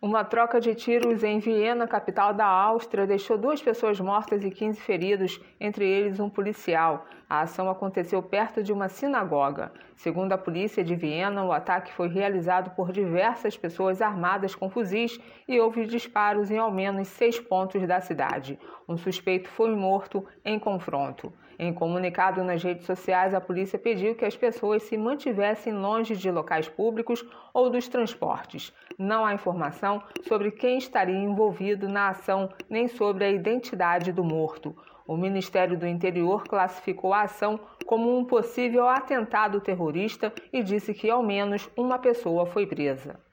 Uma troca de tiros em Viena, capital da Áustria, deixou 2 pessoas mortas e 15 feridos, entre eles um policial. A ação aconteceu perto de uma sinagoga. Segundo a polícia de Viena, o ataque foi realizado por diversas pessoas armadas com fuzis e houve disparos em ao menos 6 pontos da cidade. Um suspeito foi morto em confronto. Em comunicado nas redes sociais, a polícia pediu que as pessoas se mantivessem longe de locais públicos ou dos transportes. Não há informação sobre quem estaria envolvido na ação nem sobre a identidade do morto. O Ministério do Interior classificou a ação como um possível atentado terrorista e disse que ao menos uma pessoa foi presa.